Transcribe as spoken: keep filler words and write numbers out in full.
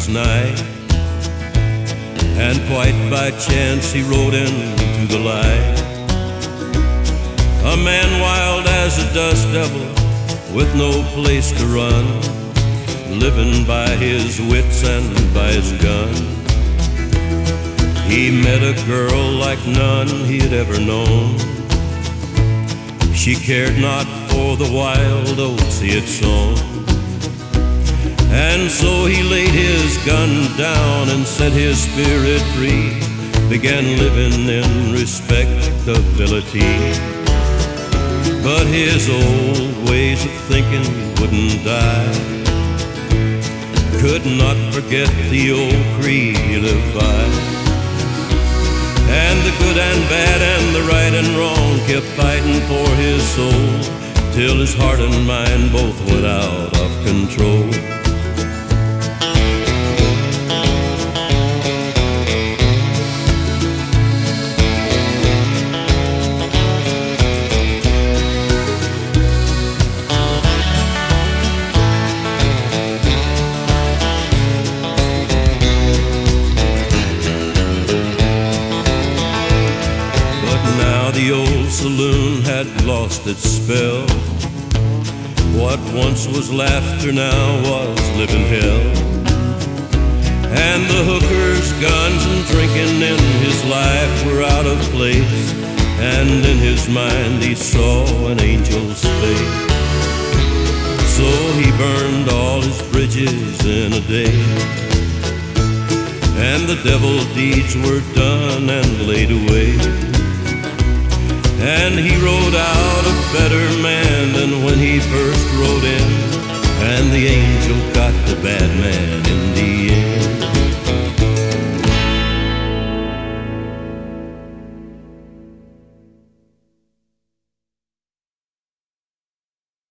as night, and quite by chance he rode into the light. A man wild as a dust devil, with no place to run, living by his wits and by his gun. He met a girl like none he had ever known. She cared not for the wild oats he had sown. And so he laid his gun down and set his spirit free, began living in respectability. But his old ways of thinking wouldn't die, could not forget the old creed he lived by. And the good and bad and the right and wrong kept fighting for his soul, till his heart and mind both went out of control. The old saloon had lost its spell. What once was laughter now was living hell. And the hookers, guns, and drinking in his life were out of place, and in his mind he saw an angel's face. So he burned all his bridges in a day, and the devil deeds were done and laid away. And he rode out a better man than when he first rode in, and the angel got the bad man in